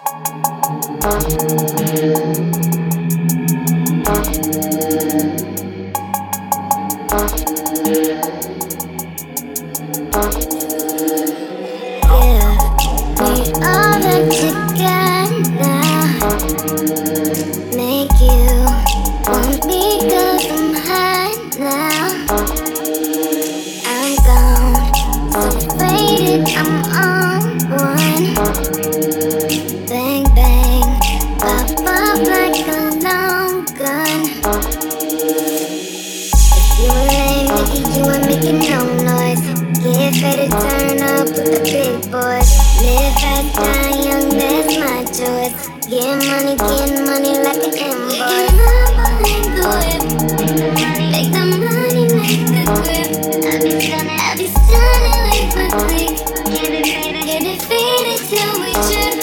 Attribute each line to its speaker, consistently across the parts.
Speaker 1: all that you got now. Make you want me 'cause I'm high now. I'm gone, so faded, I'm on one. Bang, bang, pop up like a long gun. If you ain't making, you ain't making no noise. Get ready to turn up with the big boys. Live fast, die young, that's my choice. Get money like an invoice. Get my money, do it. Make the money, make the grip. I'll be stunning like my click. Get it faded till we trip.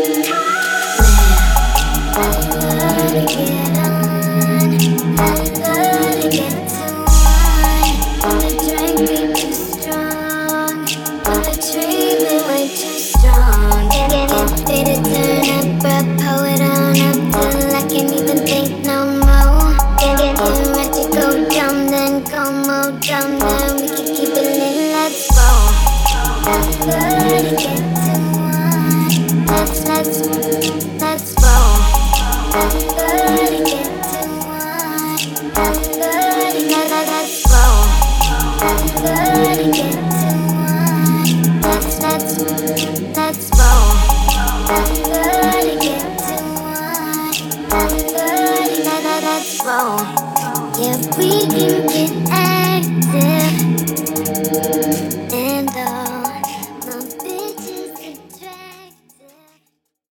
Speaker 1: I love to get on. I love to get to one. The drink be too strong, but the treatment way too strong. Get faded, turn up, bro, pull it on up till I can't even think no more. Get ready to go dumb, then go more dumb, then we can keep it lit, let's roll. I love to get to one. Let's roll. I love to get to one. I love to let's roll. I love to get to one. Let's roll. I love to get to one. I love to let's roll. Yeah, we can get active.